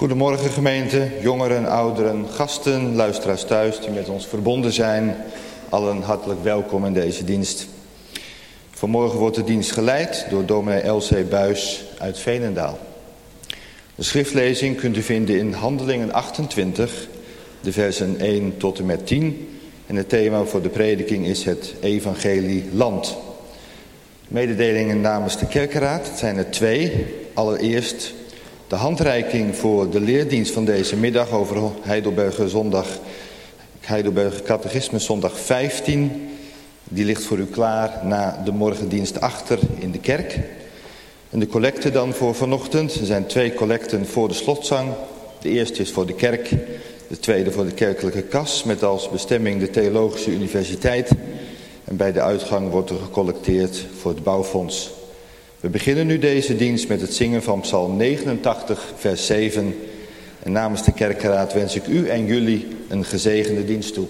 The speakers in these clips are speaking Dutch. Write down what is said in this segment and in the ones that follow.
Goedemorgen gemeente, jongeren, ouderen, gasten, luisteraars thuis die met ons verbonden zijn. Allen hartelijk welkom in deze dienst. Vanmorgen wordt de dienst geleid door dominee L.C. Buis uit Veenendaal. De schriftlezing kunt u vinden in Handelingen 28, de versen 1 tot en met 10. En het thema voor de prediking is het Evangelie Land. Mededelingen namens de kerkenraad, het zijn er 2. Allereerst de handreiking voor de leerdienst van deze middag over Heidelberger Catechismus zondag 15. Die ligt voor u klaar na de morgendienst achter in de kerk. En de collecte dan voor vanochtend. Er zijn 2 collecten voor de slotzang. De eerste is voor de kerk. De tweede voor de kerkelijke kas met als bestemming de Theologische Universiteit. En bij de uitgang wordt er gecollecteerd voor het bouwfonds. We beginnen nu deze dienst met het zingen van Psalm 89, vers 7. En namens de kerkenraad wens ik u en jullie een gezegende dienst toe.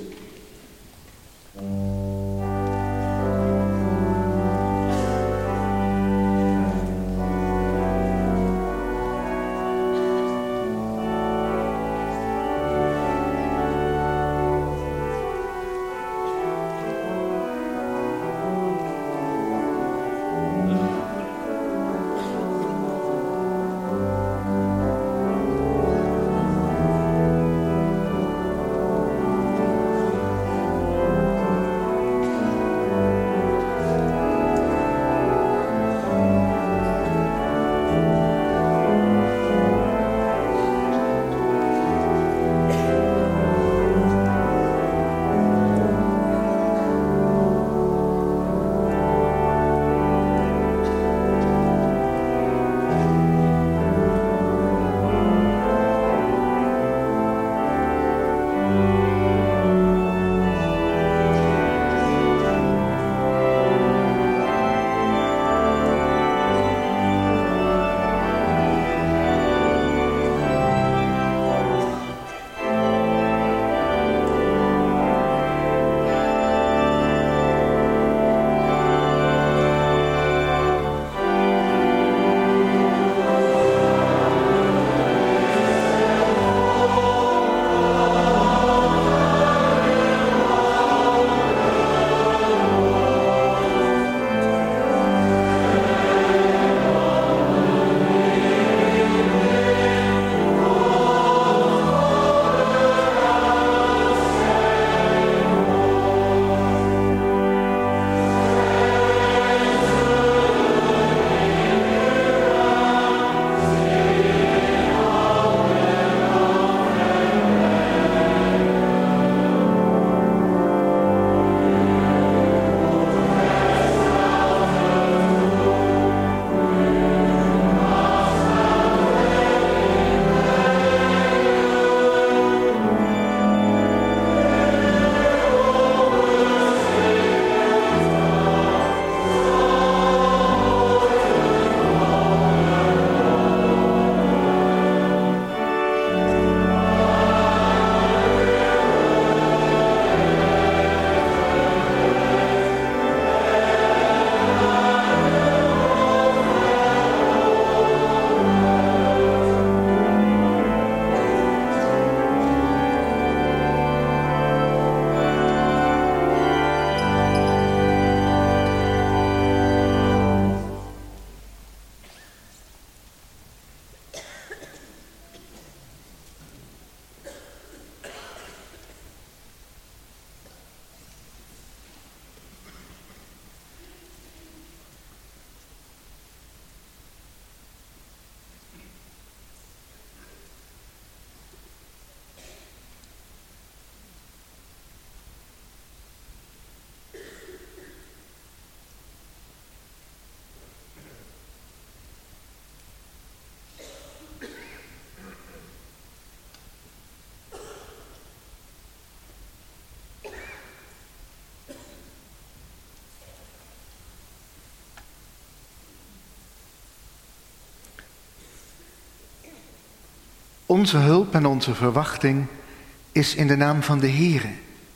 Onze hulp en onze verwachting is in de naam van de Heere.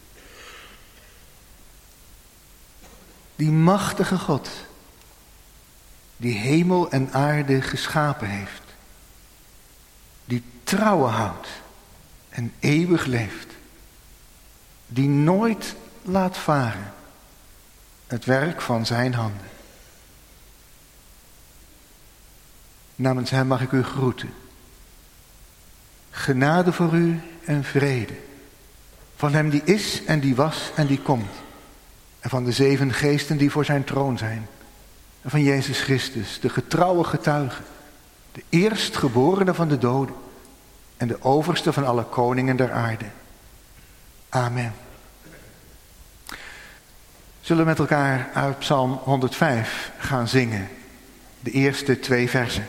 Die machtige God, die hemel en aarde geschapen heeft. Die trouwen houdt en eeuwig leeft, die nooit laat varen het werk van zijn handen. Namens hem mag ik u groeten. Genade voor u en vrede. Van hem die is en die was en die komt. En van de 7 geesten die voor zijn troon zijn. En van Jezus Christus, de getrouwe getuige. De eerstgeborene van de doden. En de overste van alle koningen der aarde. Amen. Zullen we met elkaar uit Psalm 105 gaan zingen. De eerste 2 versen.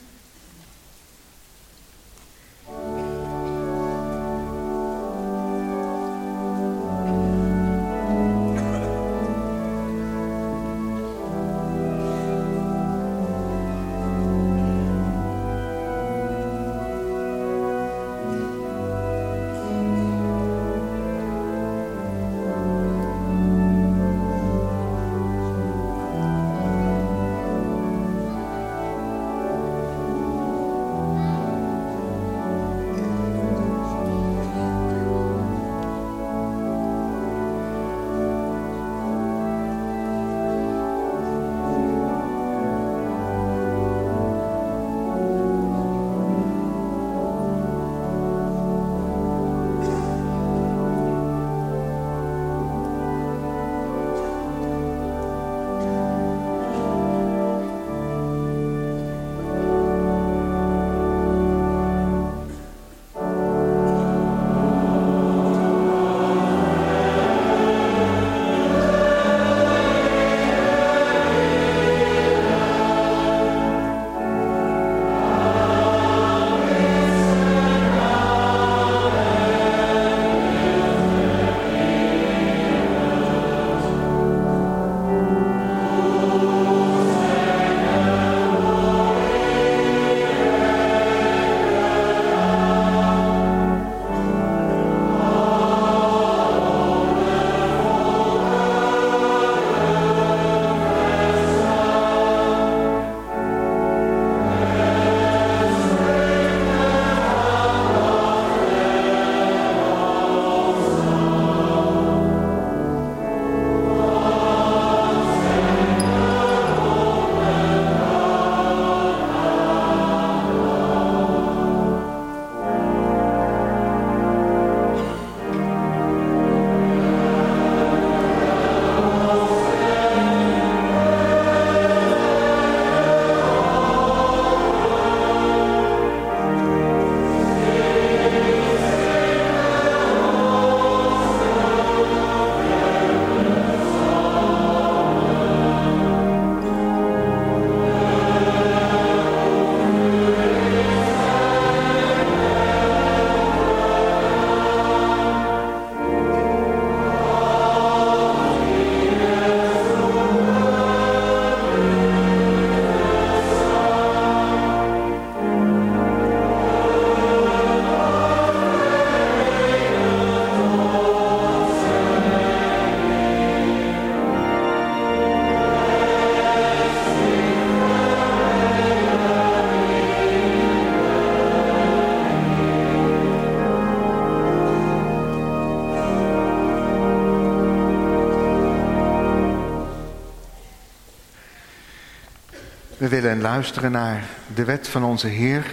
We willen luisteren naar de wet van onze Heer.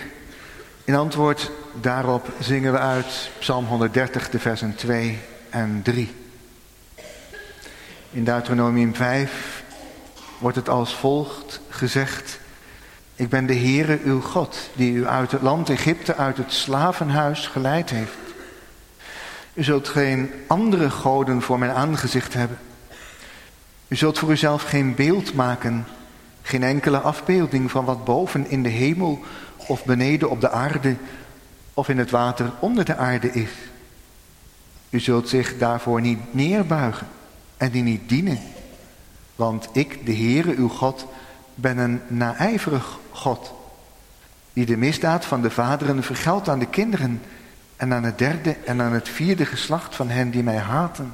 In antwoord daarop zingen we uit Psalm 130, de versen 2 en 3. In Deuteronomium 5 wordt het als volgt gezegd: Ik ben de Heere uw God, die u uit het land Egypte, uit het slavenhuis geleid heeft. U zult geen andere goden voor mijn aangezicht hebben. U zult voor uzelf geen beeld maken, geen enkele afbeelding van wat boven in de hemel of beneden op de aarde of in het water onder de aarde is. U zult zich daarvoor niet neerbuigen en die niet dienen. Want ik, de Heere uw God, ben een naijverig God, die de misdaad van de vaderen vergeldt aan de kinderen en aan het derde en aan het vierde geslacht van hen die mij haten.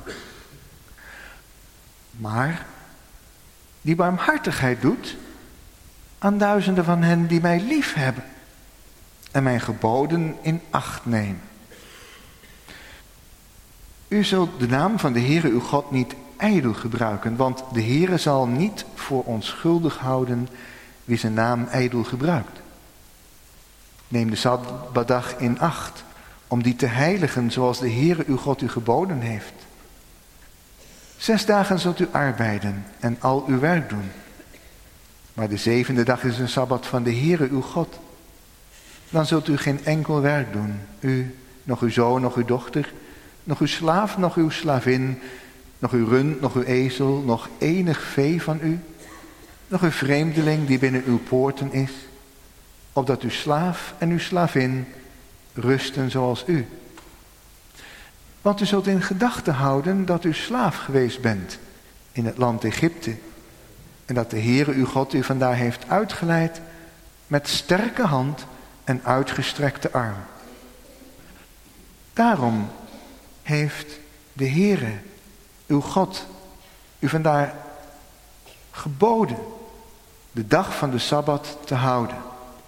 Maar die barmhartigheid doet aan duizenden van hen die mij lief hebben en mijn geboden in acht nemen. U zult de naam van de Heere uw God niet ijdel gebruiken, want de Heere zal niet voor onschuldig houden wie zijn naam ijdel gebruikt. Neem de Sabbatdag in acht, om die te heiligen zoals de Heere uw God u geboden heeft. 6 dagen zult u arbeiden en al uw werk doen. Maar de 7e dag is een Sabbat van de Heere uw God. Dan zult u geen enkel werk doen, u, nog uw zoon, nog uw dochter, nog uw slaaf, nog uw slavin, nog uw rund, nog uw ezel, nog enig vee van u, nog uw vreemdeling die binnen uw poorten is, opdat uw slaaf en uw slavin rusten zoals u. Want u zult in gedachten houden dat u slaaf geweest bent in het land Egypte, en dat de Heere uw God u vandaar heeft uitgeleid met sterke hand en uitgestrekte arm. Daarom heeft de Heere uw God u vandaar geboden de dag van de Sabbat te houden.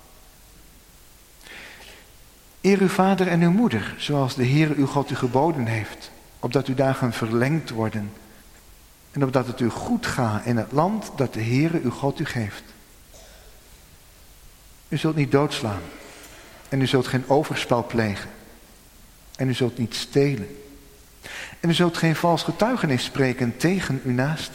Eer uw vader en uw moeder, zoals de Heere uw God u geboden heeft, opdat uw dagen verlengd worden en opdat het u goed gaat in het land dat de Heere uw God u geeft. U zult niet doodslaan en u zult geen overspel plegen en u zult niet stelen en u zult geen vals getuigenis spreken tegen uw naaste.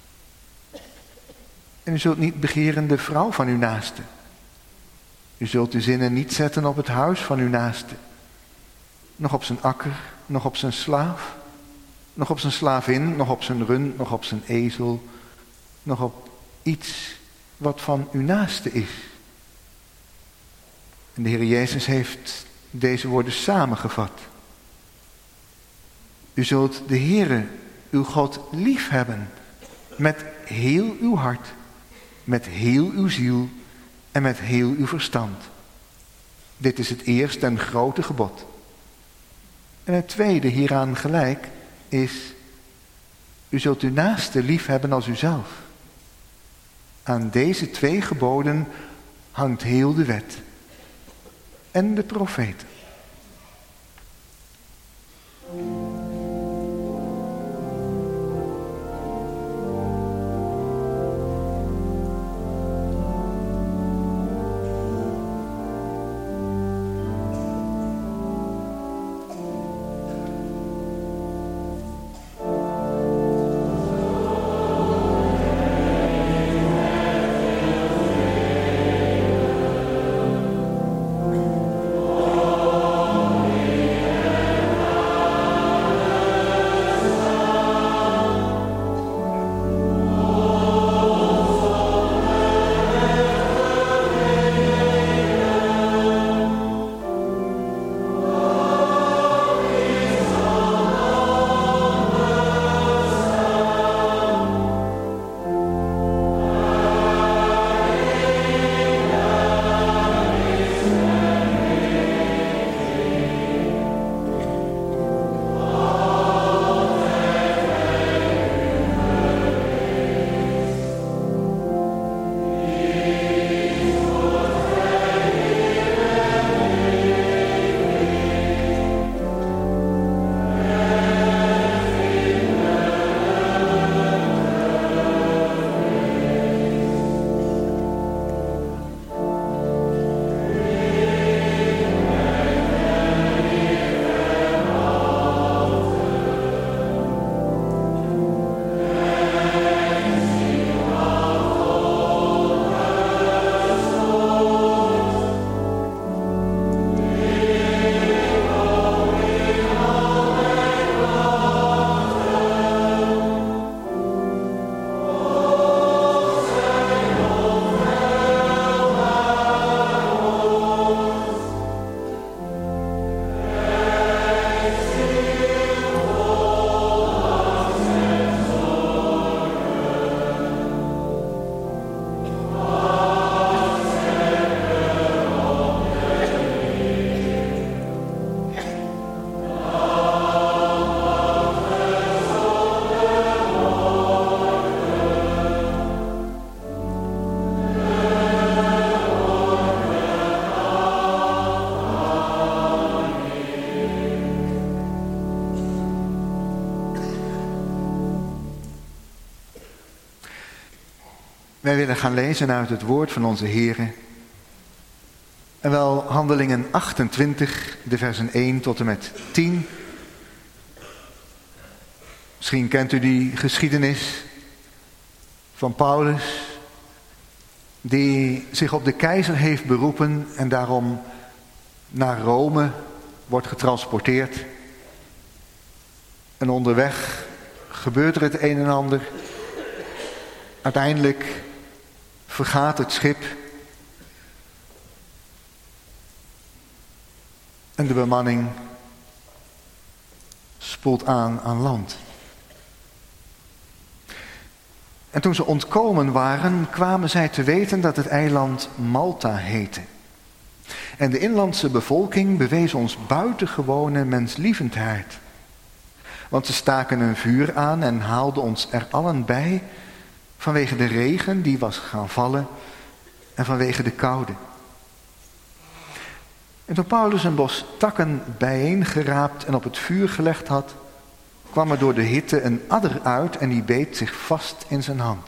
En u zult niet begeren de vrouw van uw naaste. U zult uw zinnen niet zetten op het huis van uw naaste, nog op zijn akker, nog op zijn slaaf, nog op zijn slavin, nog op zijn rund, nog op zijn ezel, nog op iets wat van uw naaste is. En de Heer Jezus heeft deze woorden samengevat. U zult de Heere, uw God, lief hebben met heel uw hart, met heel uw ziel en met heel uw verstand. Dit is het eerste en grote gebod. En het tweede hieraan gelijk is, u zult uw naaste lief hebben als uzelf. Aan deze 2 geboden hangt heel de wet en de profeten. Wij willen gaan lezen uit het woord van onze Heere. En wel Handelingen 28, de versen 1 tot en met 10. Misschien kent u die geschiedenis van Paulus, die zich op de keizer heeft beroepen en daarom naar Rome wordt getransporteerd. En onderweg gebeurt er het een en ander. Uiteindelijk vergaat het schip. En de bemanning spoelt aan land. En toen ze ontkomen waren, kwamen zij te weten dat het eiland Malta heette. En de inlandse bevolking bewees ons buitengewone menslievendheid. Want ze staken een vuur aan en haalden ons er allen bij, vanwege de regen die was gaan vallen en vanwege de koude. En toen Paulus een bos takken bijeengeraapt en op het vuur gelegd had, kwam er door de hitte een adder uit en die beet zich vast in zijn hand.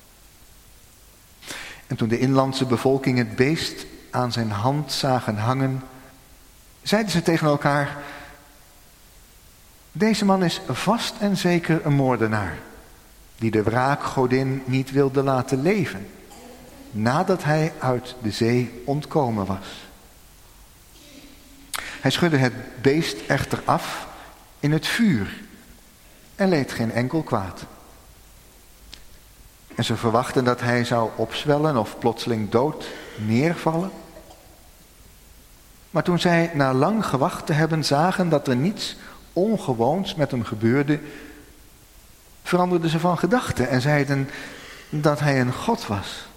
En toen de inlandse bevolking het beest aan zijn hand zagen hangen, zeiden ze tegen elkaar: deze man is vast en zeker een moordenaar, die de wraakgodin niet wilde laten leven, nadat hij uit de zee ontkomen was. Hij schudde het beest echter af in het vuur en leed geen enkel kwaad. En ze verwachten dat hij zou opzwellen of plotseling dood neervallen. Maar toen zij na lang gewacht te hebben zagen dat er niets ongewoons met hem gebeurde, veranderden ze van gedachten en zeiden dat hij een god was.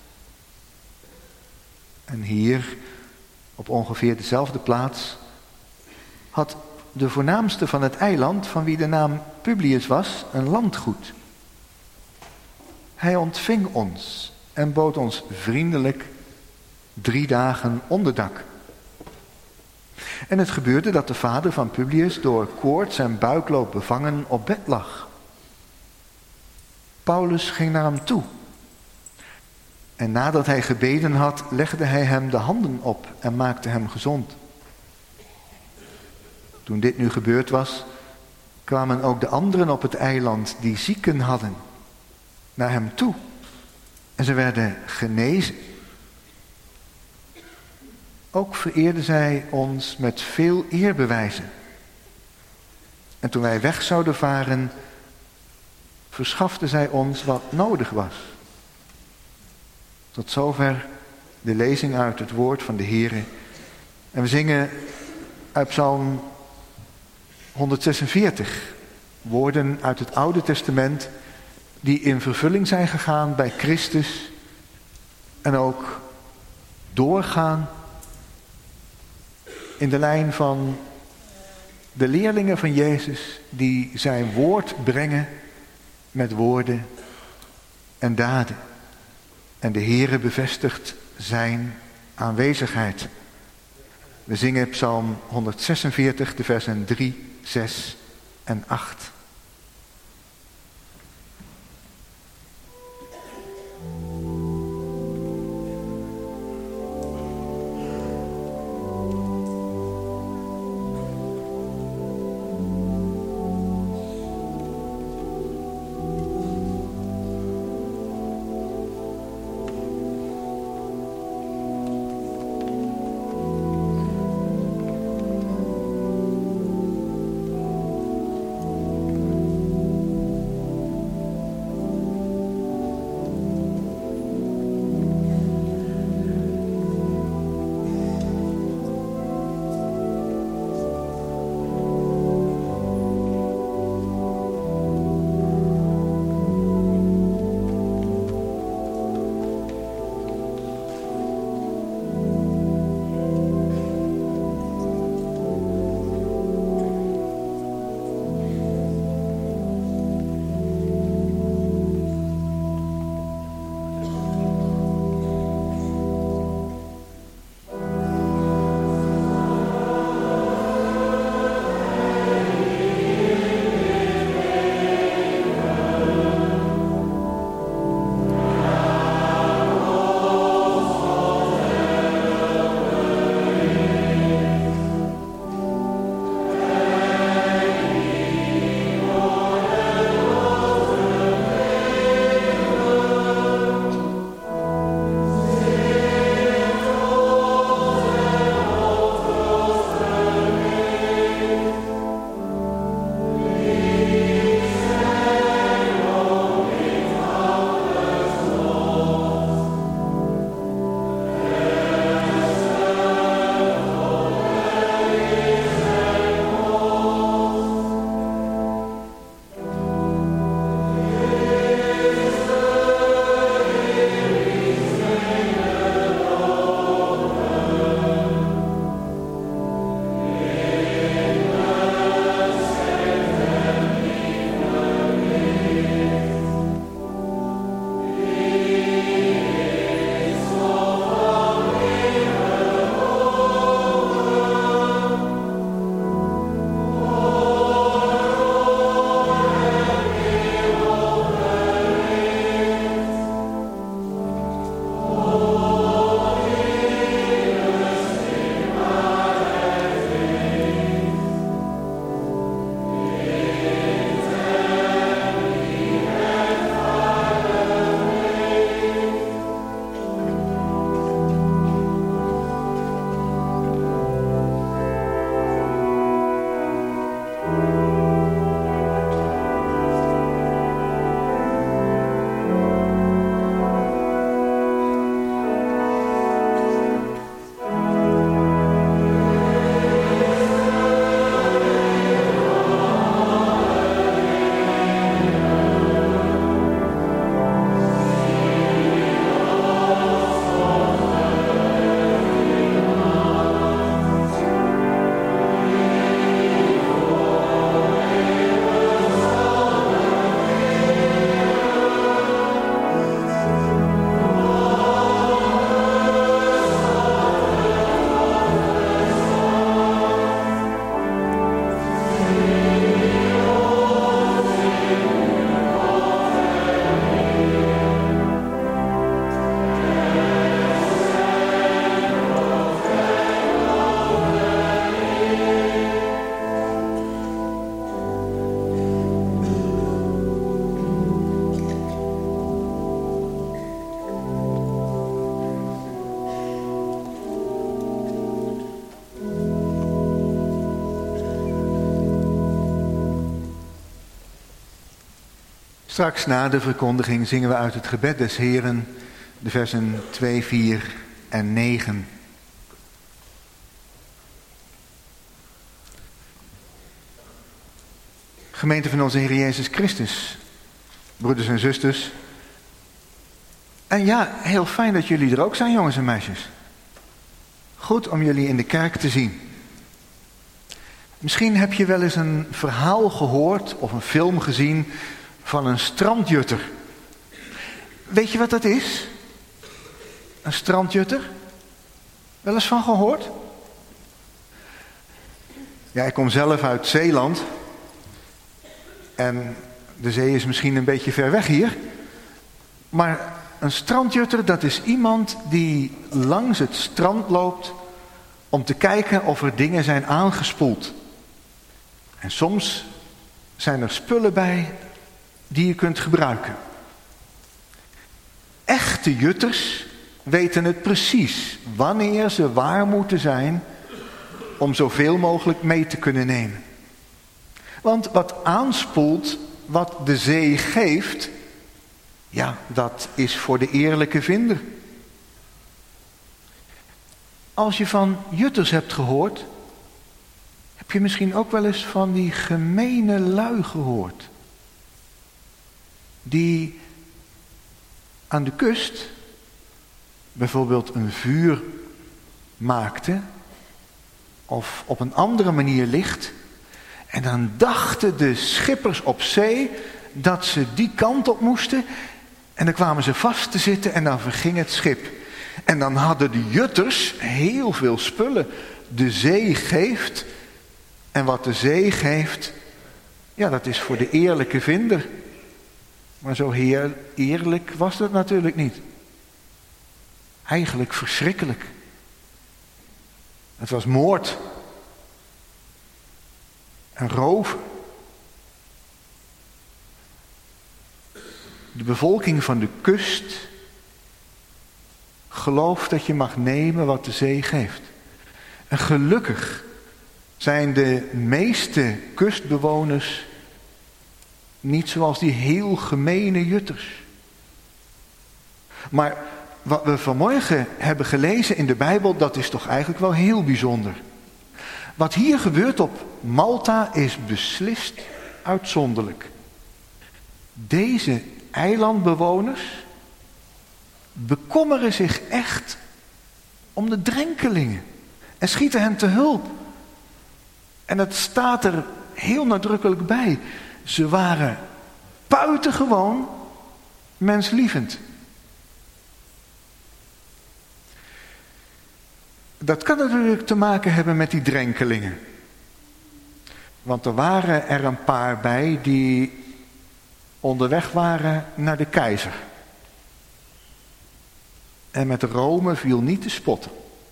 En hier, op ongeveer dezelfde plaats, had de voornaamste van het eiland, van wie de naam Publius was, een landgoed. Hij ontving ons en bood ons vriendelijk 3 dagen onderdak. En het gebeurde dat de vader van Publius door koorts en buikloop bevangen op bed lag. Paulus ging naar hem toe. En nadat hij gebeden had, legde hij hem de handen op en maakte hem gezond. Toen dit nu gebeurd was, kwamen ook de anderen op het eiland die zieken hadden naar hem toe. En ze werden genezen. Ook vereerden zij ons met veel eerbewijzen. En toen wij weg zouden varen, verschaften zij ons wat nodig was. Tot zover de lezing uit het woord van de Heere. En we zingen uit Psalm 146, woorden uit het Oude Testament die in vervulling zijn gegaan bij Christus en ook doorgaan in de lijn van de leerlingen van Jezus die zijn woord brengen met woorden en daden. En de Heere bevestigt zijn aanwezigheid. We zingen Psalm 146, de versen 3, 6 en 8. Straks na de verkondiging zingen we uit het gebed des Heren de versen 2, 4 en 9. Gemeente van onze Heer Jezus Christus, broeders en zusters. En ja, heel fijn dat jullie er ook zijn, jongens en meisjes. Goed om jullie in de kerk te zien. Misschien heb je wel eens een verhaal gehoord of een film gezien van een strandjutter. Weet je wat dat is? Een strandjutter? Wel eens van gehoord? Ja, ik kom zelf uit Zeeland. En de zee is misschien een beetje ver weg hier. Maar een strandjutter, dat is iemand die langs het strand loopt om te kijken of er dingen zijn aangespoeld. En soms zijn er spullen bij die je kunt gebruiken. Echte jutters weten het precies wanneer ze waar moeten zijn om zoveel mogelijk mee te kunnen nemen. Want wat aanspoelt, wat de zee geeft, ja, dat is voor de eerlijke vinder. Als je van jutters hebt gehoord, heb je misschien ook wel eens van die gemene lui gehoord. Die aan de kust bijvoorbeeld een vuur maakte of op een andere manier licht. En dan dachten de schippers op zee dat ze die kant op moesten. En dan kwamen ze vast te zitten en dan verging het schip. En dan hadden de jutters heel veel spullen. De zee geeft. En wat de zee geeft, ja, dat is voor de eerlijke vinder. Maar zo eerlijk was dat natuurlijk niet. Eigenlijk verschrikkelijk. Het was moord. En roof. De bevolking van de kust gelooft dat je mag nemen wat de zee geeft. En gelukkig zijn de meeste kustbewoners niet zoals die heel gemene jutters. Maar wat we vanmorgen hebben gelezen in de Bijbel, dat is toch eigenlijk wel heel bijzonder. Wat hier gebeurt op Malta is beslist uitzonderlijk. Deze eilandbewoners bekommeren zich echt om de drenkelingen en schieten hen te hulp. En het staat er heel nadrukkelijk bij. Ze waren buitengewoon menslievend. Dat kan natuurlijk te maken hebben met die drenkelingen. Want er waren er een paar bij die onderweg waren naar de keizer. En met Rome viel niet te spotten.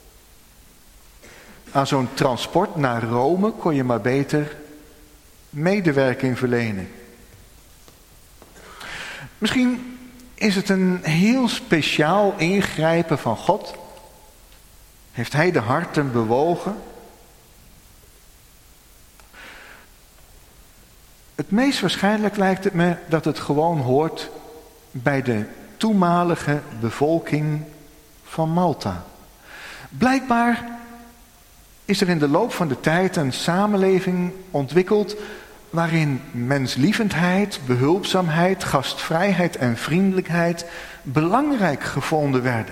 Aan zo'n transport naar Rome kon je maar beter medewerking verlenen. Misschien is het een heel speciaal ingrijpen van God. Heeft hij de harten bewogen? Het meest waarschijnlijk lijkt het me dat het gewoon hoort bij de toenmalige bevolking van Malta. Blijkbaar is er in de loop van de tijd een samenleving ontwikkeld waarin menslievendheid, behulpzaamheid, gastvrijheid en vriendelijkheid belangrijk gevonden werden.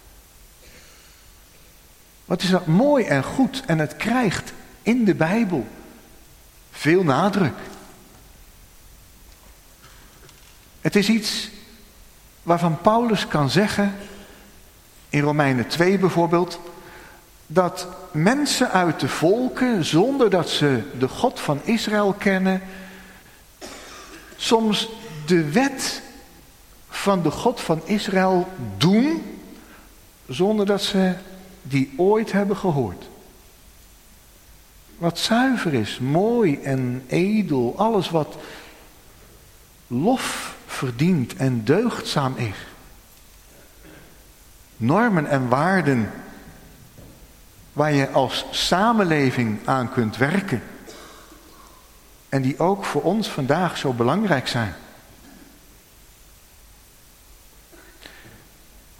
Wat is dat mooi en goed en het krijgt in de Bijbel veel nadruk. Het is iets waarvan Paulus kan zeggen, in Romeinen 2 bijvoorbeeld, dat mensen uit de volken, zonder dat ze de God van Israël kennen, soms de wet van de God van Israël doen, zonder dat ze die ooit hebben gehoord. Wat zuiver is, mooi en edel, alles wat lof verdient en deugdzaam is. Normen en waarden waar je als samenleving aan kunt werken. En die ook voor ons vandaag zo belangrijk zijn.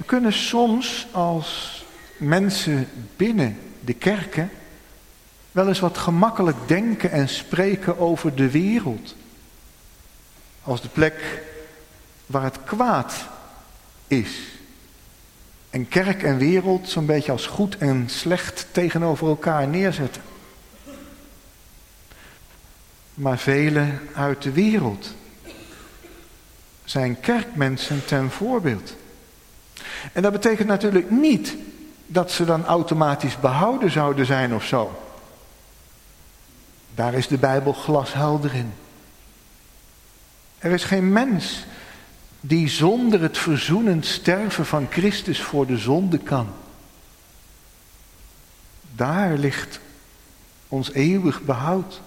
kunnen soms als mensen binnen de kerken wel eens wat gemakkelijk denken en spreken over de wereld. Als de plek waar het kwaad is. En kerk en wereld zo'n beetje als goed en slecht tegenover elkaar neerzetten. Maar velen uit de wereld zijn kerkmensen ten voorbeeld. En dat betekent natuurlijk niet dat ze dan automatisch behouden zouden zijn of zo. Daar is de Bijbel glashelder in. Er is geen mens die zonder het verzoenend sterven van Christus voor de zonde kan. Daar ligt ons eeuwig behoud.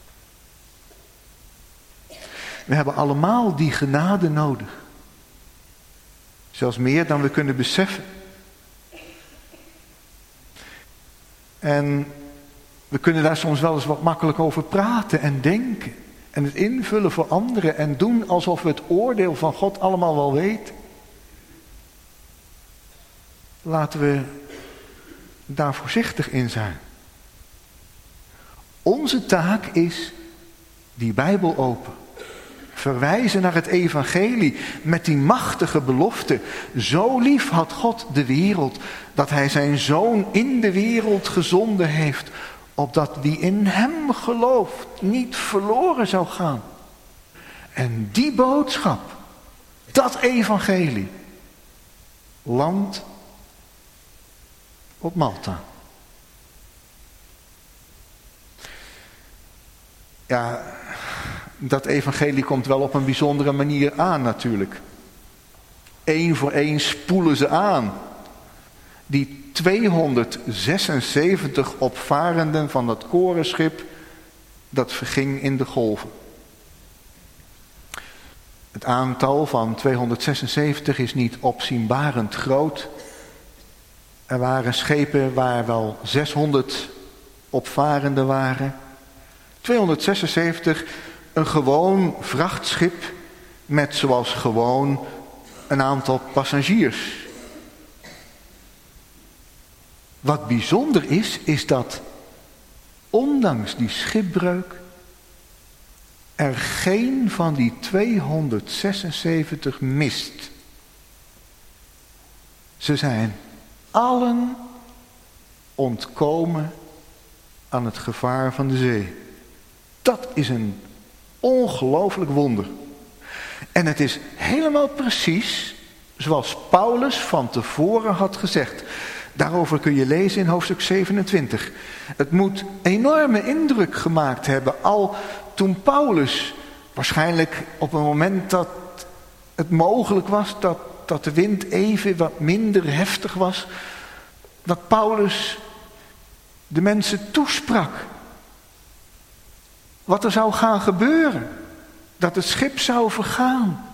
We hebben allemaal die genade nodig. Zelfs meer dan we kunnen beseffen. En we kunnen daar soms wel eens wat makkelijk over praten en denken. En het invullen voor anderen en doen alsof we het oordeel van God allemaal wel weten. Laten we daar voorzichtig in zijn. Onze taak is die Bijbel open. Verwijzen naar het evangelie met die machtige belofte. Zo lief had God de wereld, dat hij zijn zoon in de wereld gezonden heeft, opdat wie in hem gelooft niet verloren zou gaan. En die boodschap, dat evangelie, landt op Malta. Ja, dat evangelie komt wel op een bijzondere manier aan natuurlijk. 1 voor 1 spoelen ze aan. Die 276 opvarenden van dat korenschip, dat verging in de golven. Het aantal van 276 is niet opzienbarend groot. Er waren schepen waar wel 600 opvarenden waren. 276, een gewoon vrachtschip met zoals gewoon een aantal passagiers. Wat bijzonder is dat ondanks die schipbreuk er geen van die 276 mist. Ze zijn allen ontkomen aan het gevaar van de zee. Dat is een ongelooflijk wonder. En het is helemaal precies zoals Paulus van tevoren had gezegd. Daarover kun je lezen in hoofdstuk 27. Het moet enorme indruk gemaakt hebben. Al toen Paulus, waarschijnlijk op een moment dat het mogelijk was, dat de wind even wat minder heftig was, dat Paulus de mensen toesprak. Wat er zou gaan gebeuren. Dat het schip zou vergaan.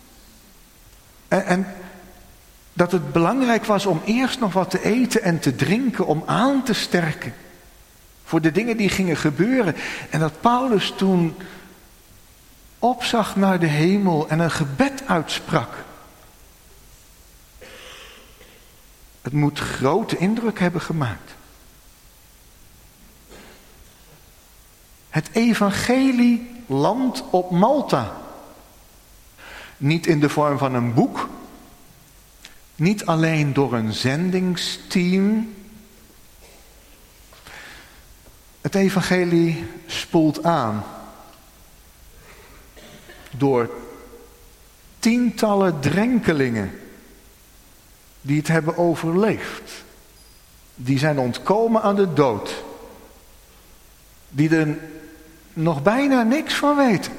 En dat het belangrijk was om eerst nog wat te eten en te drinken, om aan te sterken. Voor de dingen die gingen gebeuren. En dat Paulus toen opzag naar de hemel en een gebed uitsprak. Het moet grote indruk hebben gemaakt. Het evangelie landt op Malta. Niet in de vorm van een boek. Niet alleen door een zendingsteam. Het evangelie spoelt aan. Door tientallen drenkelingen die het hebben overleefd. Die zijn ontkomen aan de dood. Die er nog bijna niks van weten.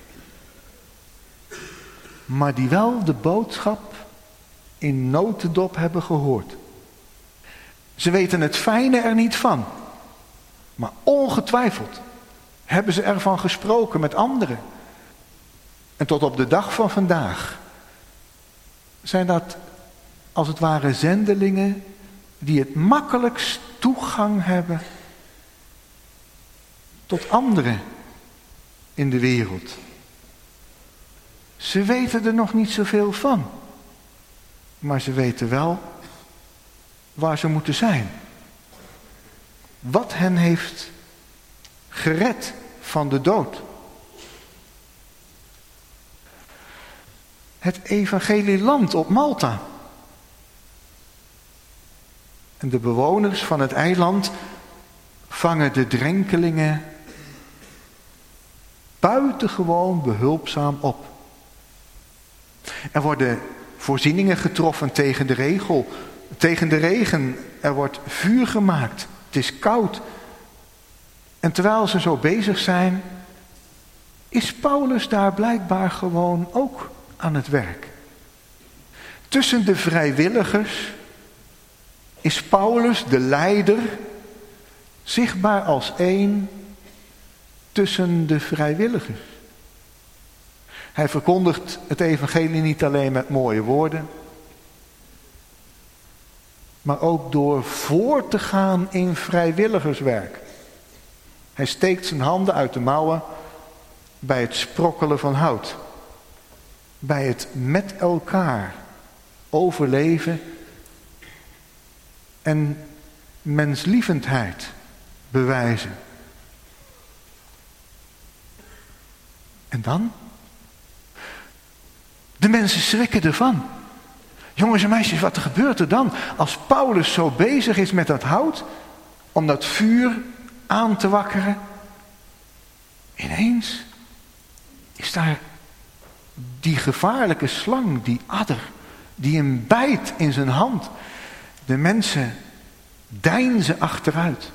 Maar die wel de boodschap in notendop hebben gehoord. Ze weten het fijne er niet van. Maar ongetwijfeld hebben ze ervan gesproken met anderen. En tot op de dag van vandaag zijn dat als het ware zendelingen die het makkelijkst toegang hebben tot anderen in de wereld. Ze weten er nog niet zoveel van. Maar ze weten wel waar ze moeten zijn. Wat hen heeft gered van de dood. Het evangelieland op Malta. En de bewoners van het eiland vangen de drenkelingen buitengewoon behulpzaam op. Er worden voorzieningen getroffen tegen de regen. Er wordt vuur gemaakt. Het is koud. En terwijl ze zo bezig zijn, is Paulus daar blijkbaar gewoon ook aan het werk. Tussen de vrijwilligers is Paulus, de leider, zichtbaar als één tussen de vrijwilligers. Hij verkondigt het evangelie niet alleen met mooie woorden, maar ook door voor te gaan in vrijwilligerswerk. Hij steekt zijn handen uit de mouwen bij het sprokkelen van hout. Bij het met elkaar overleven en menslievendheid bewijzen. En dan? De mensen schrikken ervan. Jongens en meisjes, wat gebeurt er dan? Als Paulus zo bezig is met dat hout, om dat vuur aan te wakkeren, ineens is daar die gevaarlijke slang, die adder, die hem bijt in zijn hand. De mensen deinzen achteruit.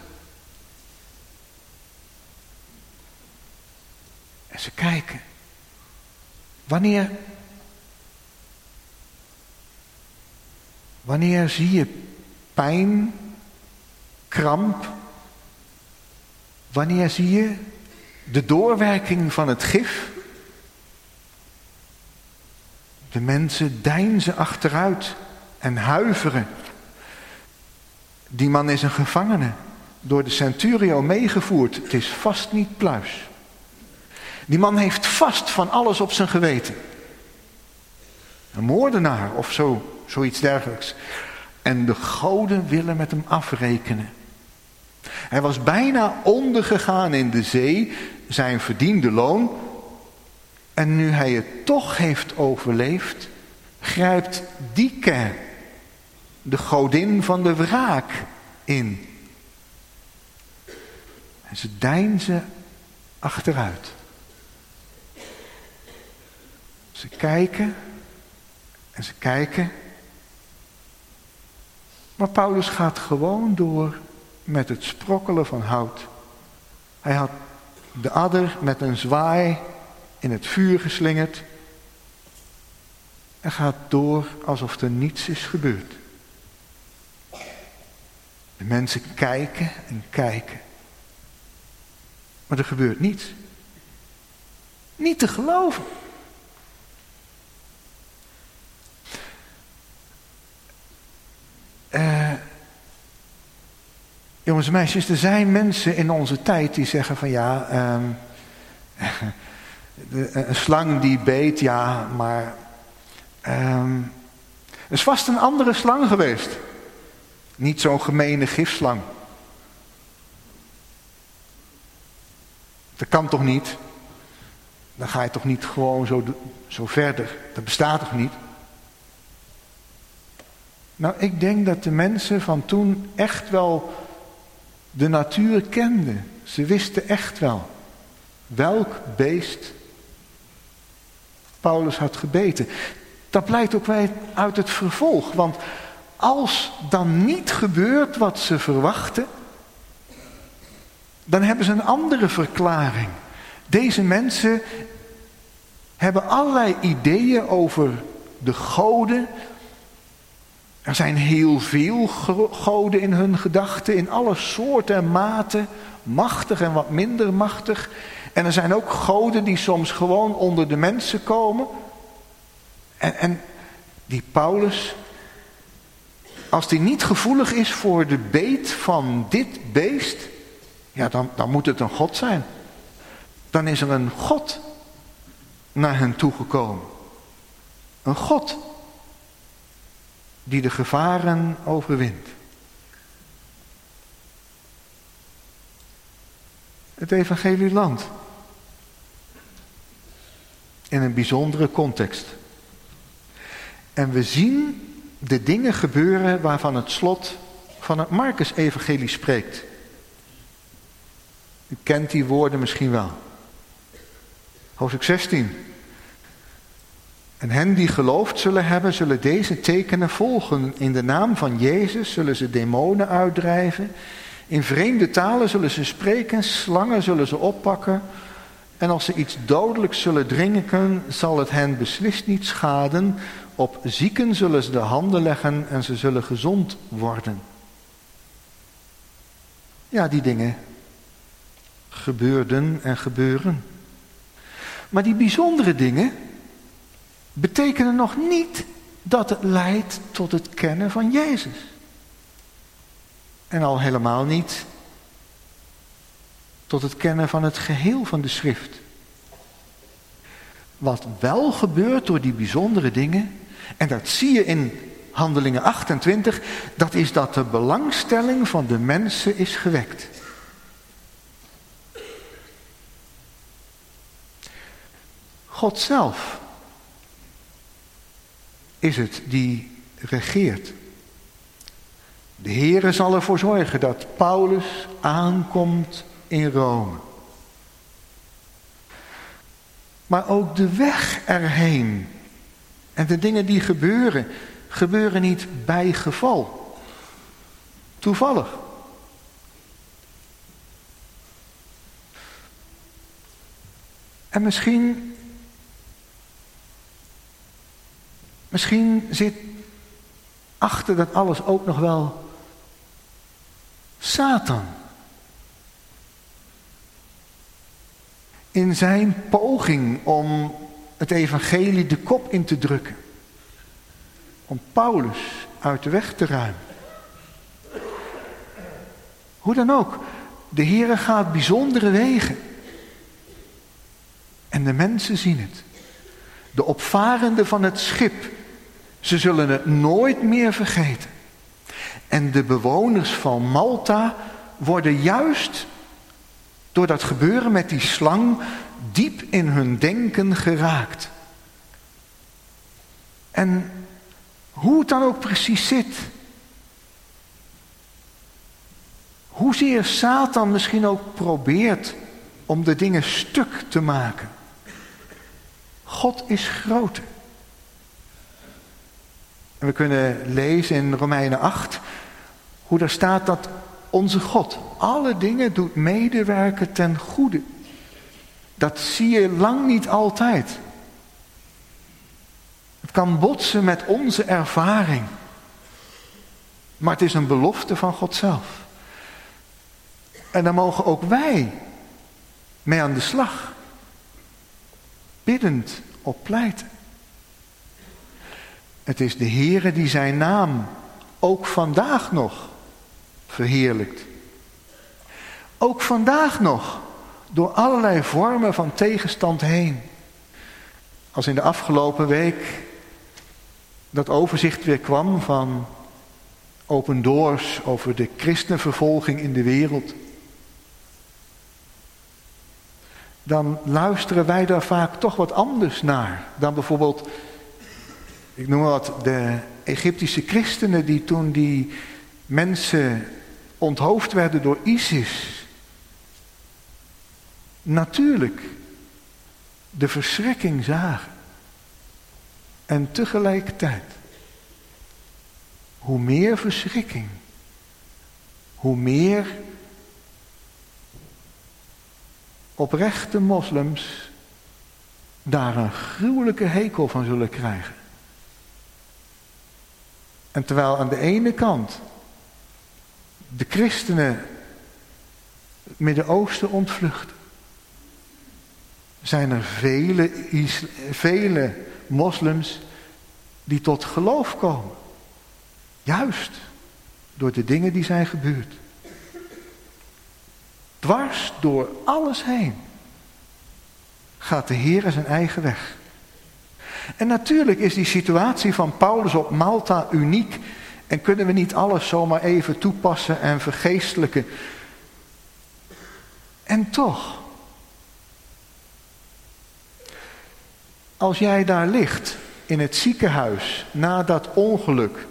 En ze kijken. Wanneer zie je pijn, kramp? Wanneer zie je de doorwerking van het gif? De mensen deinzen achteruit en huiveren. Die man is een gevangene, door de centurio meegevoerd. Het is vast niet pluis. Die man heeft vast van alles op zijn geweten. Een moordenaar of zoiets dergelijks. En de goden willen met hem afrekenen. Hij was bijna ondergegaan in de zee, zijn verdiende loon. En nu hij het toch heeft overleefd, grijpt Dike, de godin van de wraak, in. En ze deinzen achteruit. Ze kijken en ze kijken. Maar Paulus gaat gewoon door met het sprokkelen van hout. Hij had de adder met een zwaai in het vuur geslingerd. En gaat door alsof er niets is gebeurd. De mensen kijken en kijken. Maar er gebeurt niets. Niet te geloven. Jongens en meisjes, er zijn mensen in onze tijd die zeggen van ja, een slang die beet, ja, maar er is vast een andere slang geweest. Niet zo'n gemene gifslang. Dat kan toch niet? Dan ga je toch niet gewoon zo verder? Dat bestaat toch niet? Nou, ik denk dat de mensen van toen echt wel de natuur kenden. Ze wisten echt wel welk beest Paulus had gebeten. Dat blijkt ook uit het vervolg. Want als dan niet gebeurt wat ze verwachten, dan hebben ze een andere verklaring. Deze mensen hebben allerlei ideeën over de goden. Er zijn heel veel goden in hun gedachten, in alle soorten en maten, machtig en wat minder machtig. En er zijn ook goden die soms gewoon onder de mensen komen. En die Paulus, als die niet gevoelig is voor de beet van dit beest, ja, dan moet het een god zijn. Dan is er een god naar hen toegekomen. Een god. die de gevaren overwint. Het evangelieland. In een bijzondere context. En we zien de dingen gebeuren waarvan het slot van het Markus-evangelie spreekt. U kent die woorden misschien wel. Hoofdstuk 16. En hen die geloofd zullen hebben, zullen deze tekenen volgen. In de naam van Jezus zullen ze demonen uitdrijven. In vreemde talen zullen ze spreken, slangen zullen ze oppakken. En als ze iets dodelijks zullen drinken, zal het hen beslist niet schaden. Op zieken zullen ze de handen leggen en ze zullen gezond worden. Ja, die dingen gebeurden en gebeuren. Maar die bijzondere dingen betekenen nog niet dat het leidt tot het kennen van Jezus. En al helemaal niet tot het kennen van het geheel van de schrift. Wat wel gebeurt door die bijzondere dingen, en dat zie je in Handelingen 28, dat is dat de belangstelling van de mensen is gewekt. God zelf is het die regeert. De Heere zal ervoor zorgen dat Paulus aankomt in Rome. Maar ook de weg erheen en de dingen die gebeuren niet bij geval. Toevallig. En misschien zit achter dat alles ook nog wel Satan. In zijn poging om het evangelie de kop in te drukken. Om Paulus uit de weg te ruimen. Hoe dan ook, de Heere gaat bijzondere wegen. En de mensen zien het. De opvarenden van het schip, ze zullen het nooit meer vergeten. En de bewoners van Malta worden juist door dat gebeuren met die slang diep in hun denken geraakt. En hoe het dan ook precies zit, hoezeer Satan misschien ook probeert om de dingen stuk te maken. God is groter. En we kunnen lezen in Romeinen 8 hoe daar staat dat onze God alle dingen doet medewerken ten goede. Dat zie je lang niet altijd. Het kan botsen met onze ervaring. Maar het is een belofte van God zelf. En daar mogen ook wij mee aan de slag. Biddend op pleiten. Het is de Heere die zijn naam ook vandaag nog verheerlijkt. Ook vandaag nog door allerlei vormen van tegenstand heen. Als in de afgelopen week dat overzicht weer kwam van Open Doors over de christenvervolging in de wereld. Dan luisteren wij daar vaak toch wat anders naar dan bijvoorbeeld, ik noem wat, de Egyptische christenen die toen die mensen onthoofd werden door ISIS. Natuurlijk de verschrikking zagen. En tegelijkertijd, hoe meer verschrikking, hoe meer oprechte moslims daar een gruwelijke hekel van zullen krijgen. En terwijl aan de ene kant de christenen het Midden-Oosten ontvluchten, zijn er vele moslims die tot geloof komen. Juist door de dingen die zijn gebeurd. Dwars door alles heen gaat de Heer zijn eigen weg. En natuurlijk is die situatie van Paulus op Malta uniek en kunnen we niet alles zomaar even toepassen en vergeestelijken. En toch, als jij daar ligt in het ziekenhuis na dat ongeluk,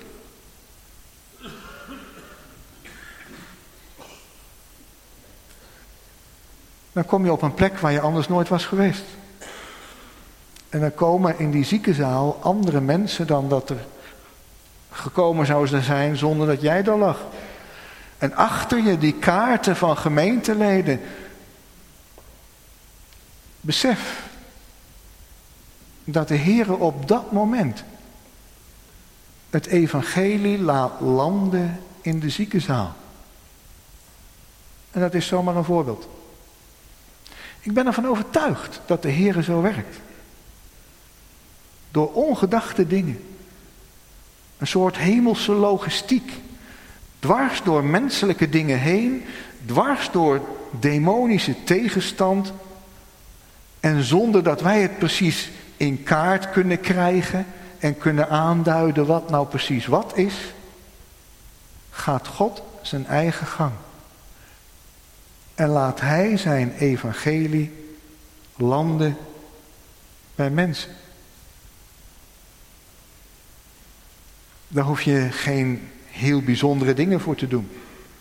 dan kom je op een plek waar je anders nooit was geweest. En dan komen in die ziekenzaal andere mensen dan dat er gekomen zouden zijn zonder dat jij daar lag. En achter je die kaarten van gemeenteleden. Besef dat de Heer op dat moment het evangelie laat landen in de ziekenzaal. En dat is zomaar een voorbeeld. Ik ben ervan overtuigd dat de Heer zo werkt. Door ongedachte dingen. Een soort hemelse logistiek. Dwars door menselijke dingen heen. Dwars door demonische tegenstand. En zonder dat wij het precies in kaart kunnen krijgen. En kunnen aanduiden wat nou precies wat is. Gaat God zijn eigen gang. En laat Hij zijn evangelie landen bij mensen. Daar hoef je geen heel bijzondere dingen voor te doen.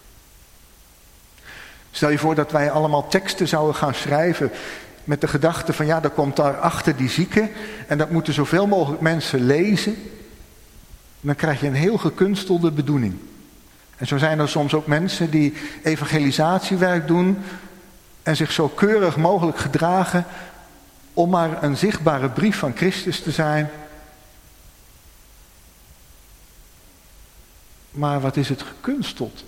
Stel je voor dat wij allemaal teksten zouden gaan schrijven met de gedachte van ja, er komt daar achter die zieke en dat moeten zoveel mogelijk mensen lezen. Dan krijg je een heel gekunstelde bedoeling. En zo zijn er soms ook mensen die evangelisatiewerk doen en zich zo keurig mogelijk gedragen om maar een zichtbare brief van Christus te zijn. Maar wat is het gekunsteld?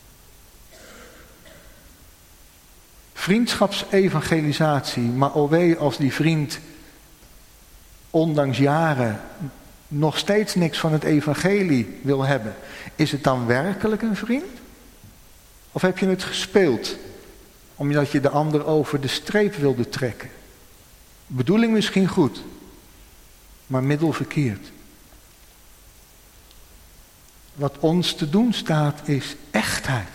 Vriendschapsevangelisatie, maar o wee als die vriend ondanks jaren nog steeds niks van het evangelie wil hebben. Is het dan werkelijk een vriend? Of heb je het gespeeld omdat je de ander over de streep wilde trekken? Bedoeling misschien goed, maar middel verkeerd. Wat ons te doen staat is echtheid.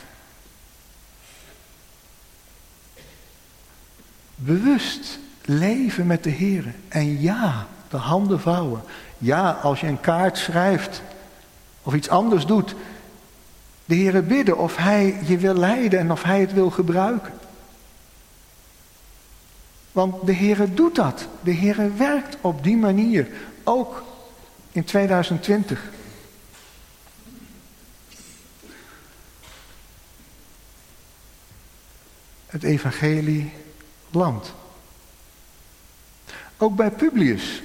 Bewust leven met de Heer. En ja, de handen vouwen. Ja, als je een kaart schrijft of iets anders doet. De Heer bidden of Hij je wil leiden en of Hij het wil gebruiken. Want de Heer doet dat. De Heer werkt op die manier. Ook in 2020. Het evangelie landt. Ook bij Publius.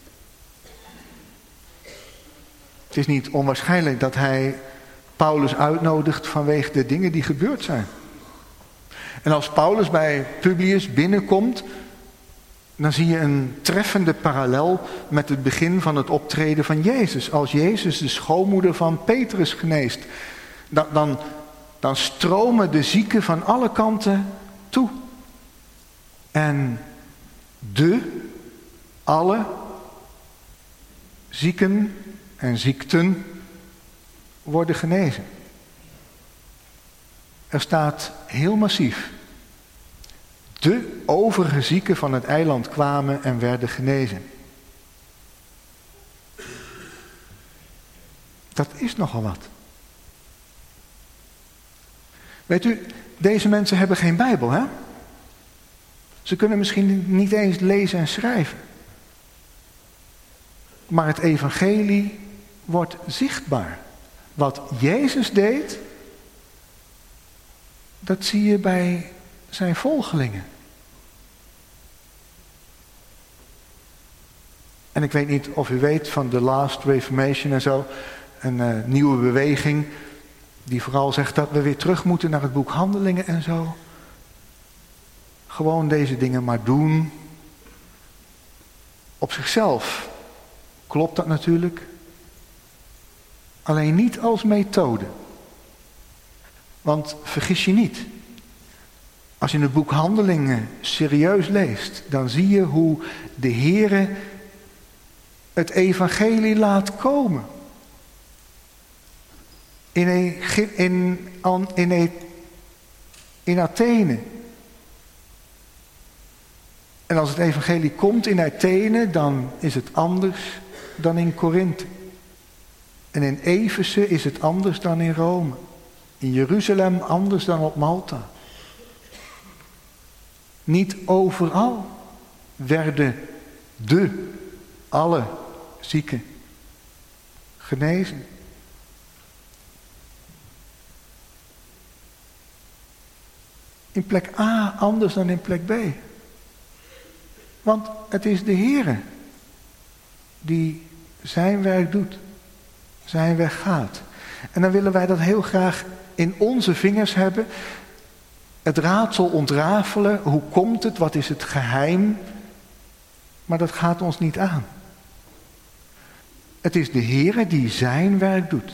Het is niet onwaarschijnlijk dat hij Paulus uitnodigt vanwege de dingen die gebeurd zijn. En als Paulus bij Publius binnenkomt, dan zie je een treffende parallel met het begin van het optreden van Jezus. Als Jezus de schoonmoeder van Petrus geneest, dan stromen de zieken van alle kanten toe. En alle zieken en ziekten worden genezen. Er staat heel massief. De overige zieken van het eiland kwamen en werden genezen. Dat is nogal wat. Weet u, deze mensen hebben geen Bijbel, hè? Ze kunnen misschien niet eens lezen en schrijven. Maar het evangelie wordt zichtbaar. Wat Jezus deed, dat zie je bij zijn volgelingen. En ik weet niet of u weet van de Last Reformation en zo. Een nieuwe beweging die vooral zegt dat we weer terug moeten naar het boek Handelingen en zo. Gewoon deze dingen maar doen. Op zichzelf klopt dat natuurlijk. Alleen niet als methode. Want vergis je niet. Als je het boek Handelingen serieus leest, dan zie je hoe de Heere het evangelie laat komen. In Athene. En als het evangelie komt in Athene, dan is het anders dan in Korinthe. En in Efeze is het anders dan in Rome. In Jeruzalem anders dan op Malta. Niet overal werden alle zieken genezen. In plek A anders dan in plek B. Want het is de Heere die zijn werk doet. Zijn weg gaat. En dan willen wij dat heel graag in onze vingers hebben. Het raadsel ontrafelen. Hoe komt het? Wat is het geheim? Maar dat gaat ons niet aan. Het is de Heere die zijn werk doet.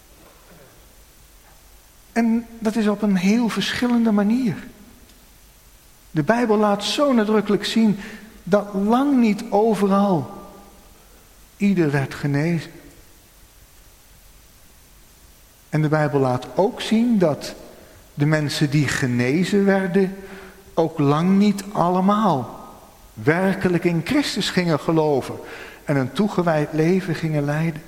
En dat is op een heel verschillende manier. De Bijbel laat zo nadrukkelijk zien dat lang niet overal ieder werd genezen. En de Bijbel laat ook zien dat de mensen die genezen werden ook lang niet allemaal werkelijk in Christus gingen geloven en een toegewijd leven gingen leiden.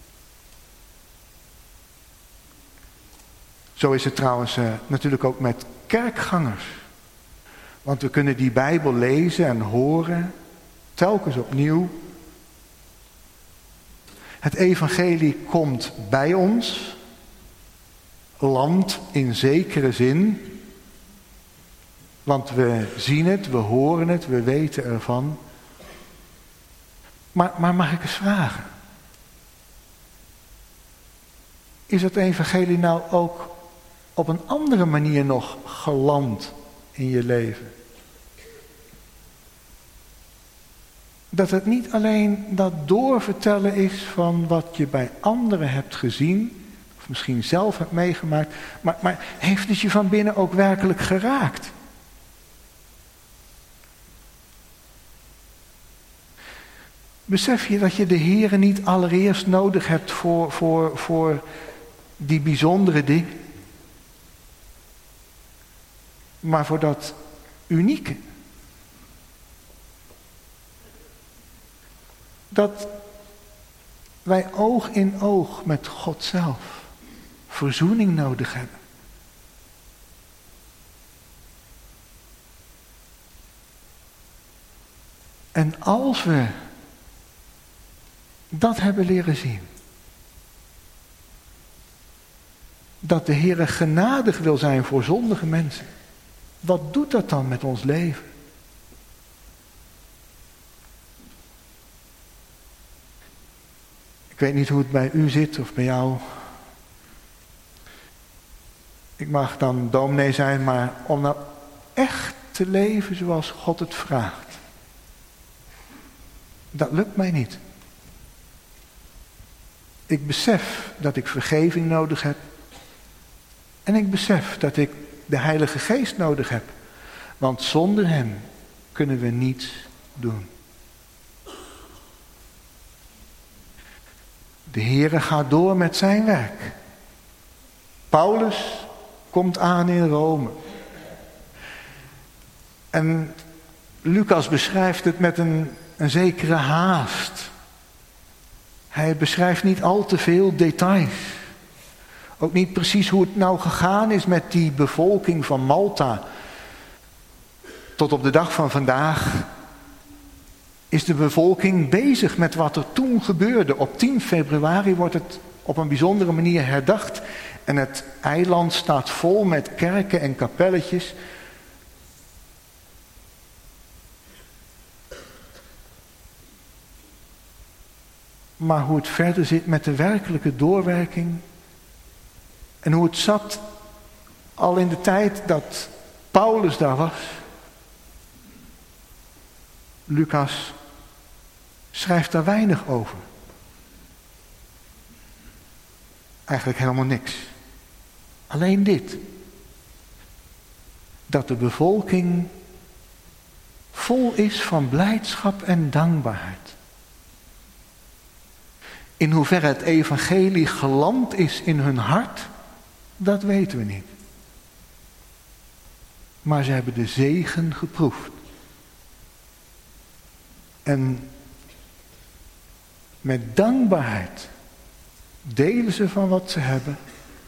Zo is het trouwens natuurlijk ook met kerkgangers. Want we kunnen die Bijbel lezen en horen, telkens opnieuw. Het evangelie komt bij ons, landt in zekere zin. Want we zien het, we horen het, we weten ervan. Maar mag ik eens vragen? Is het evangelie nou ook op een andere manier nog geland in je leven? Dat het niet alleen dat doorvertellen is van wat je bij anderen hebt gezien, of misschien zelf hebt meegemaakt, maar heeft het je van binnen ook werkelijk geraakt? Besef je dat je de Heere niet allereerst nodig hebt voor die bijzondere dingen, maar voor dat unieke? Dat wij oog in oog met God zelf verzoening nodig hebben. En als we dat hebben leren zien, dat de Heere genadig wil zijn voor zondige mensen, wat doet dat dan met ons leven? Ik weet niet hoe het bij u zit of bij jou. Ik mag dan dominee zijn, maar om nou echt te leven zoals God het vraagt, dat lukt mij niet. Ik besef dat ik vergeving nodig heb. En ik besef dat ik de Heilige Geest nodig heb. Want zonder hem kunnen we niets doen. De Heere gaat door met zijn werk. Paulus komt aan in Rome. En Lucas beschrijft het met een zekere haast. Hij beschrijft niet al te veel details. Ook niet precies hoe het nou gegaan is met die bevolking van Malta. Tot op de dag van vandaag is de bevolking bezig met wat er toen gebeurde. Op 10 februari wordt het op een bijzondere manier herdacht. En het eiland staat vol met kerken en kapelletjes. Maar hoe het verder zit met de werkelijke doorwerking. En hoe het zat al in de tijd dat Paulus daar was. Lucas schrijft daar weinig over. Eigenlijk helemaal niks. Alleen dit. Dat de bevolking vol is van blijdschap en dankbaarheid. In hoeverre het evangelie geland is in hun hart, dat weten we niet. Maar ze hebben de zegen geproefd. En met dankbaarheid delen ze van wat ze hebben.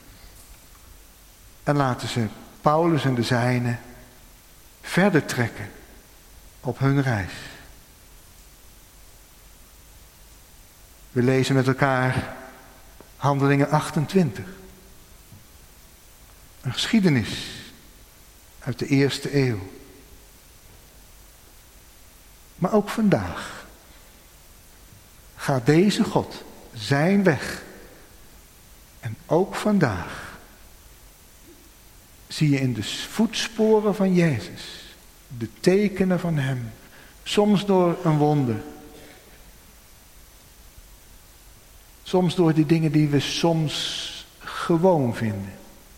En laten ze Paulus en de zijnen verder trekken op hun reis. We lezen met elkaar Handelingen 28. Een geschiedenis uit de eerste eeuw. Maar ook vandaag gaat deze God zijn weg. En ook vandaag zie je in de voetsporen van Jezus de tekenen van hem. Soms door een wonder. Soms door die dingen die we soms gewoon vinden.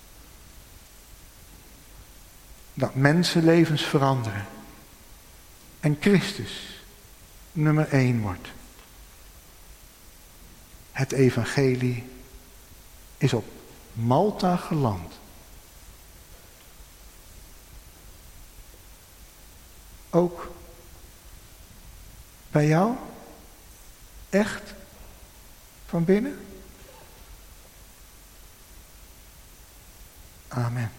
Dat mensenlevens veranderen. En Christus nummer 1 wordt. Het evangelie is op Malta geland. Ook bij jou? Echt? Van binnen? Amen.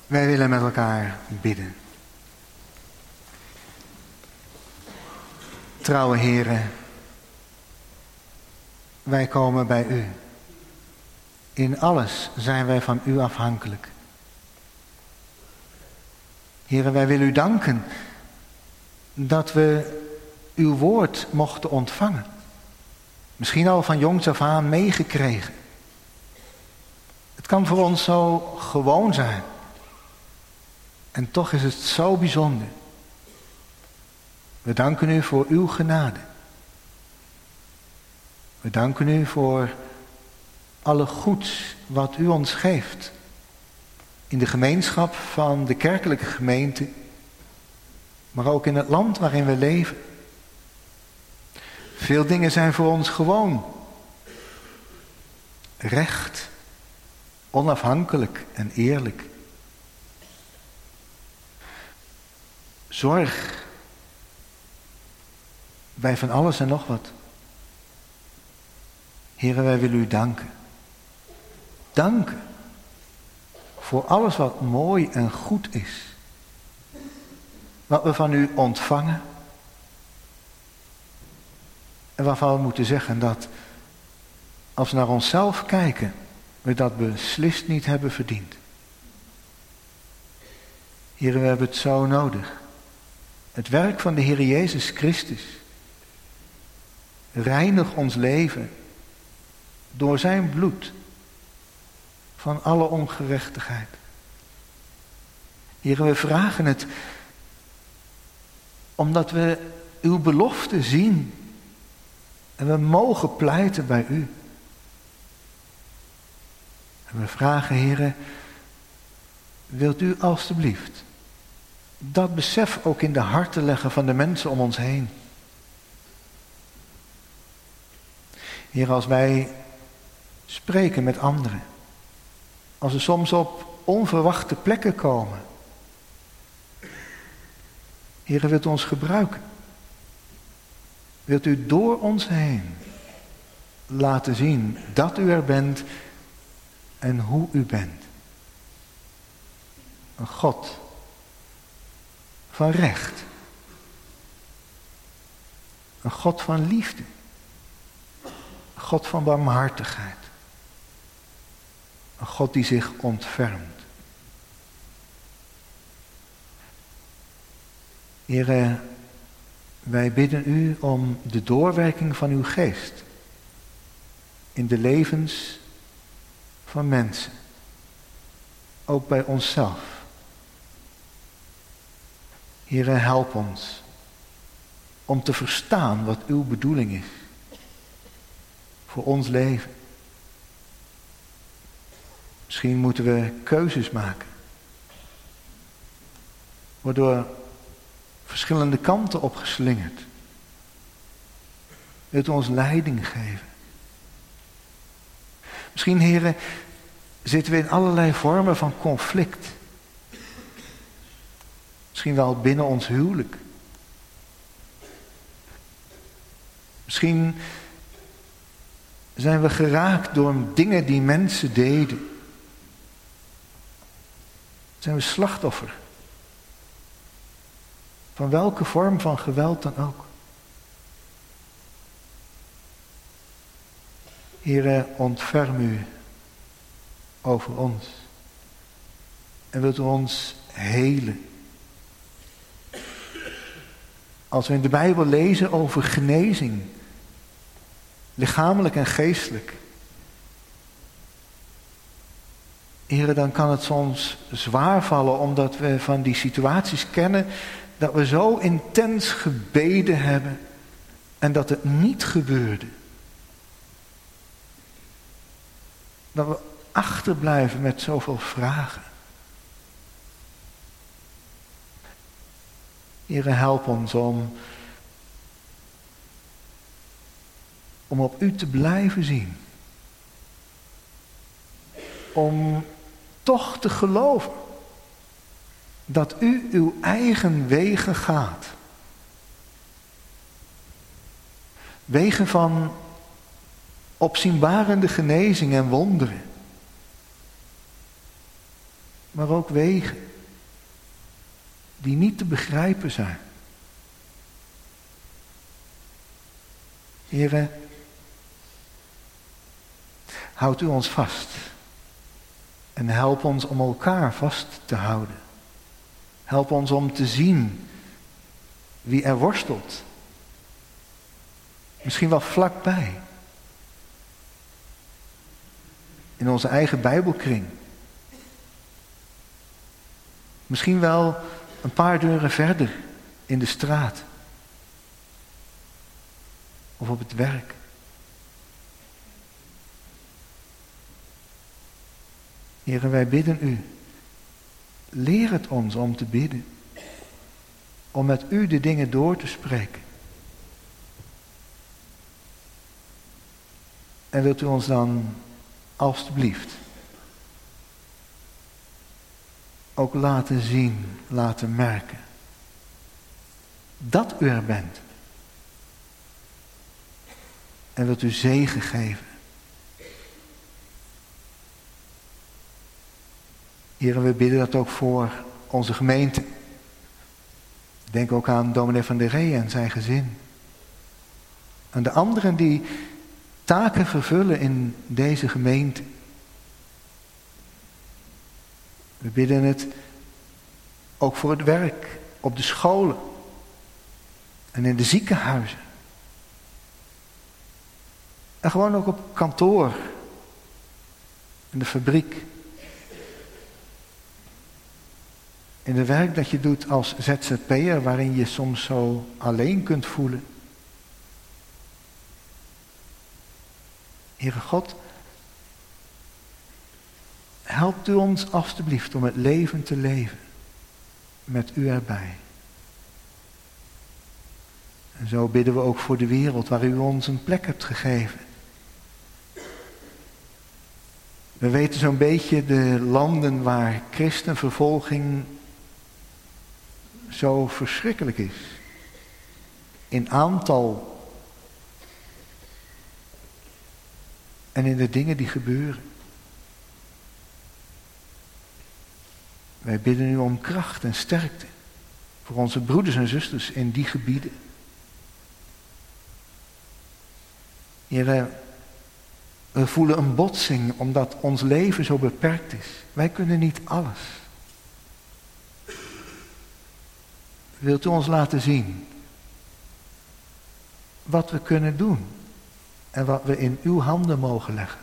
Wij willen met elkaar bidden. Trouwe Heren, wij komen bij u. In alles zijn wij van u afhankelijk. Heren, wij willen u danken dat we uw woord mochten ontvangen. Misschien al van jongs af aan meegekregen. Het kan voor ons zo gewoon zijn. En toch is het zo bijzonder. We danken u voor uw genade. We danken u voor alle goeds wat u ons geeft. In de gemeenschap van de kerkelijke gemeente. Maar ook in het land waarin we leven. Veel dingen zijn voor ons gewoon. Recht, onafhankelijk en eerlijk. Zorg bij van alles en nog wat. Heren, wij willen u danken. Danken voor alles wat mooi en goed is. Wat we van u ontvangen. En waarvan we moeten zeggen dat als we naar onszelf kijken, we dat beslist niet hebben verdiend. Heren, we hebben het zo nodig. Het werk van de Heer Jezus Christus. Reinig ons leven door zijn bloed van alle ongerechtigheid. Heren, we vragen het omdat we uw belofte zien en we mogen pleiten bij u. En we vragen, Heren, wilt u alstublieft dat besef ook in de harten leggen van de mensen om ons heen. Heer, als wij spreken met anderen, als we soms op onverwachte plekken komen, Heer, wilt u ons gebruiken? Wilt u door ons heen laten zien dat u er bent en hoe u bent? Een God van recht. Een God van liefde. Een God van barmhartigheid. Een God die zich ontfermt. Heere, wij bidden u om de doorwerking van uw geest in de levens van mensen. Ook bij onszelf. Heere, help ons om te verstaan wat uw bedoeling is voor ons leven. Misschien moeten we keuzes maken, waardoor verschillende kanten opgeslingerd. Wilt u ons leiding geven? Misschien, heren, zitten we in allerlei vormen van conflict. Misschien wel binnen ons huwelijk. Misschien zijn we geraakt door dingen die mensen deden. Zijn we slachtoffer van welke vorm van geweld dan ook. Heere, ontferm u over ons. En wilt u ons helen. Als we in de Bijbel lezen over genezing, lichamelijk en geestelijk, Heere, dan kan het soms zwaar vallen omdat we van die situaties kennen dat we zo intens gebeden hebben en dat het niet gebeurde. Dat we achterblijven met zoveel vragen. Heere, help ons om op u te blijven zien. Om toch te geloven dat u uw eigen wegen gaat. Wegen van opzienbarende genezing en wonderen. maar ook wegen die niet te begrijpen zijn. Heere, houd u ons vast en help ons om elkaar vast te houden. Help ons om te zien wie er worstelt. Misschien wel vlakbij. In onze eigen Bijbelkring. Misschien wel een paar deuren verder in de straat. Of op het werk. Heere, wij bidden u. Leer het ons om te bidden. Om met u de dingen door te spreken. En wilt u ons dan alstublieft ook laten zien, laten merken dat u er bent. En wilt u zegen geven. Heren, we bidden dat ook voor onze gemeente. Denk ook aan dominee Van der Ree en zijn gezin. En de anderen die taken vervullen in deze gemeente. We bidden het ook voor het werk, op de scholen en in de ziekenhuizen. En gewoon ook op kantoor, in de fabriek. In het werk dat je doet als ZZP'er, waarin je soms zo alleen kunt voelen. Heere God, helpt u ons alstublieft om het leven te leven met u erbij. En zo bidden we ook voor de wereld waar u ons een plek hebt gegeven. We weten zo'n beetje de landen waar christenvervolging zo verschrikkelijk is. In aantal en in de dingen die gebeuren. Wij bidden u om kracht en sterkte voor onze broeders en zusters in die gebieden. Heere, we voelen een botsing omdat ons leven zo beperkt is. Wij kunnen niet alles. Wilt u ons laten zien wat we kunnen doen en wat we in uw handen mogen leggen?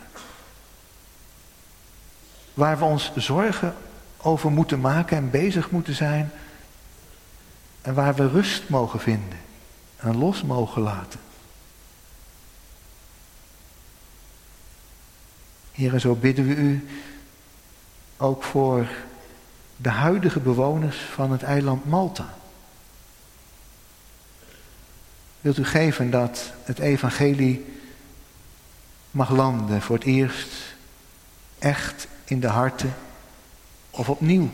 Waar we ons zorgen over moeten maken en bezig moeten zijn en waar we rust mogen vinden en los mogen laten. Heere, zo bidden we u ook voor de huidige bewoners van het eiland Malta. Wilt u geven dat het evangelie mag landen voor het eerst echt in de harten of opnieuw.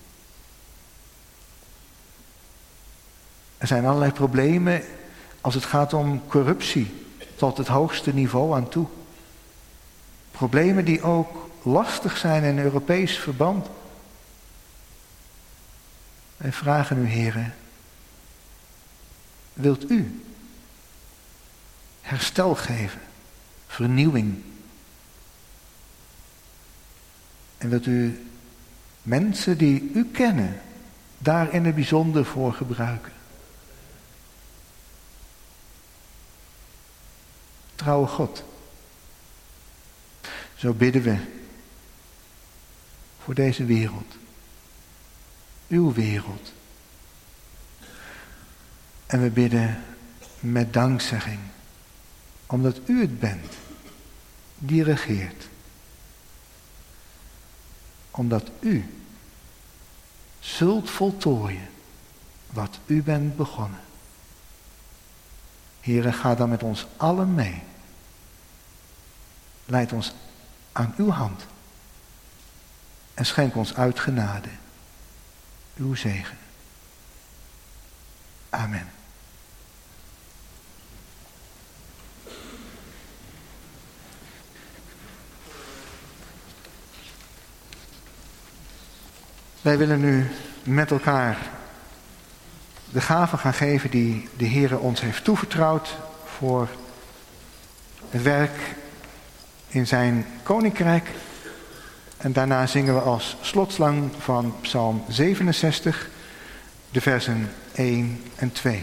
Er zijn allerlei problemen als het gaat om corruptie tot het hoogste niveau aan toe. Problemen die ook lastig zijn in Europees verband. Wij vragen u, Heere, wilt u herstel geven, vernieuwing? En wilt u mensen die u kennen daar in het bijzonder voor gebruiken? Trouwe God, zo bidden we voor deze wereld, uw wereld. En we bidden met dankzegging, omdat u het bent die regeert. Omdat u zult voltooien wat u bent begonnen. Heere, ga dan met ons allen mee. Leid ons aan uw hand. En schenk ons uit genade uw zegen. Amen. Wij willen nu met elkaar de gaven gaan geven die de Heer ons heeft toevertrouwd voor het werk in zijn koninkrijk. En daarna zingen we als slotslang van Psalm 67 de versen 1 en 2.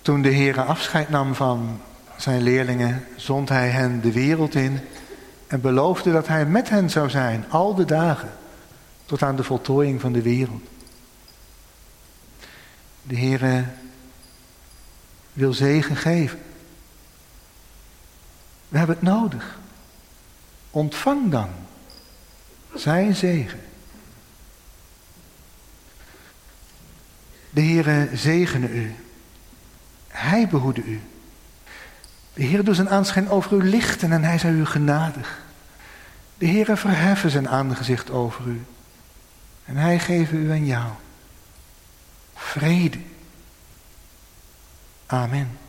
Toen de Heere afscheid nam van zijn leerlingen, zond hij hen de wereld in en beloofde dat hij met hen zou zijn, al de dagen, tot aan de voltooiing van de wereld. De Heere wil zegen geven. We hebben het nodig. Ontvang dan zijn zegen. De Heere zegene u. Hij behoede u. De Heere doet zijn aanschijn over u lichten en hij zij u genadig. De Heere verheffen zijn aangezicht over u. En hij geeft u en jou vrede. Amen.